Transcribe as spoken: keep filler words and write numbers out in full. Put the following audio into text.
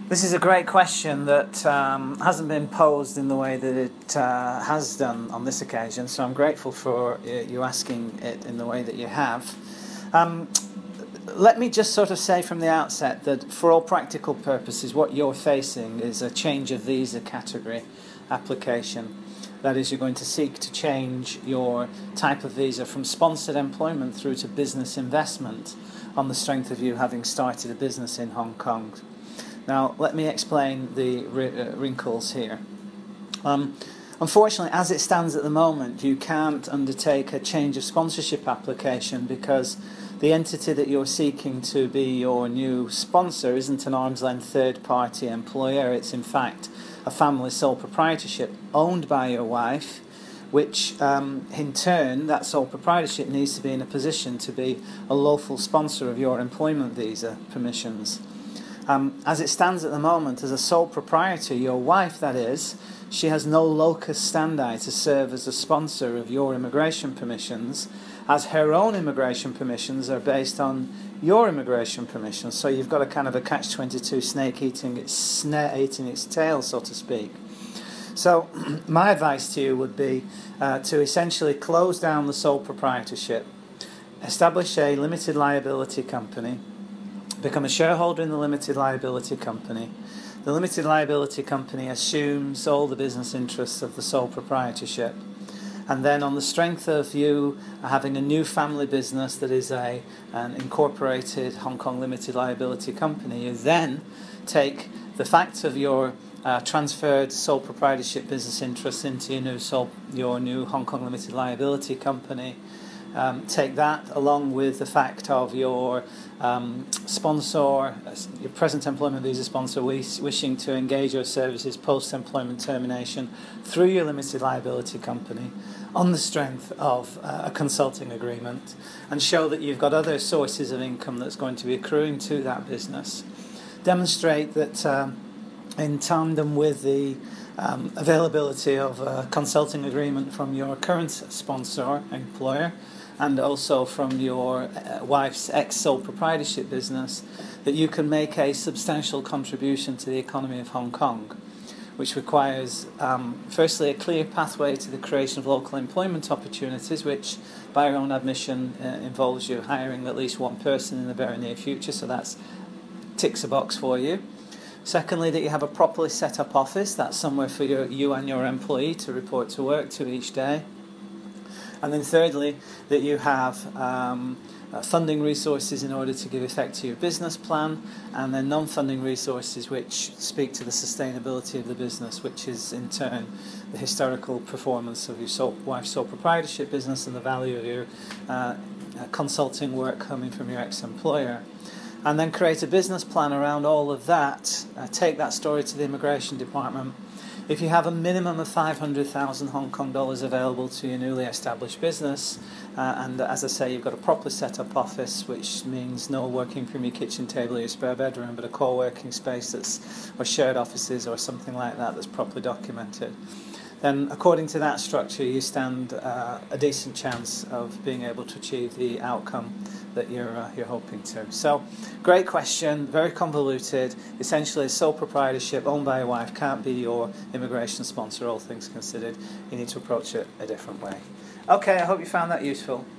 This is a great question that um, hasn't been posed in the way that it uh, has done on this occasion, so I'm grateful for you asking it in the way that you have. Um, let me just sort of say from the outset that for all practical purposes what you're facing is a change of visa category application. That is, you're going to seek to change your type of visa from sponsored employment through to business investment on the strength of you having started a business in Hong Kong. Now, let me explain the uh, wrinkles here. Um, unfortunately, as it stands at the moment, you can't undertake a change of sponsorship application because the entity that you're seeking to be your new sponsor isn't an arm's length third-party employer. It's in fact a family sole proprietorship owned by your wife, which um, in turn, that sole proprietorship needs to be in a position to be a lawful sponsor of your employment visa permissions. Um, as it stands at the moment, as a sole proprietor, your wife, that is, she has no locus standi to serve as a sponsor of your immigration permissions, as her own immigration permissions are based on your immigration permissions. So you've got a kind of a catch twenty-two snake eating its snare eating its tail, so to speak. So my advice to you would be uh, to essentially close down the sole proprietorship, establish a limited liability company, become a shareholder in the limited liability company. The limited liability company assumes all the business interests of the sole proprietorship. And then on the strength of you having a new family business that is a an incorporated Hong Kong limited liability company, you then take the fact of your uh, transferred sole proprietorship business interests into your new, sole, your new Hong Kong limited liability company. Um, take that along with the fact of your um, sponsor, your present employment visa sponsor wish, wishing to engage your services post-employment termination through your limited liability company on the strength of uh, a consulting agreement, and show that you've got other sources of income that's going to be accruing to that business. Demonstrate that um, in tandem with the um, availability of a consulting agreement from your current sponsor, employer, and also from your uh, wife's ex-sole proprietorship business, that you can make a substantial contribution to the economy of Hong Kong, which requires, um, firstly, a clear pathway to the creation of local employment opportunities, which, by your own admission, uh, involves you hiring at least one person in the very near future, so that's ticks a box for you. Secondly, that you have a properly set up office, that's somewhere for your, you and your employee to report to work to each day. And then thirdly, that you have um, uh, funding resources in order to give effect to your business plan, and then non-funding resources which speak to the sustainability of the business, which is in turn the historical performance of your sole, wife's sole proprietorship business and the value of your uh, uh, consulting work coming from your ex-employer. And then create a business plan around all of that, uh, take that story to the immigration department. If you have a minimum of five hundred thousand Hong Kong dollars available to your newly established business, uh, and as I say, you've got a properly set up office, which means no working from your kitchen table or your spare bedroom, but a core working space that's, or shared offices or something like that that's properly documented, then according to that structure you stand uh, a decent chance of being able to achieve the outcome that you're uh, you're hoping to. So, great question, very convoluted. Essentially, sole proprietorship owned by a wife can't be your immigration sponsor, all things considered. You need to approach it a different way. Okay, I hope you found that useful.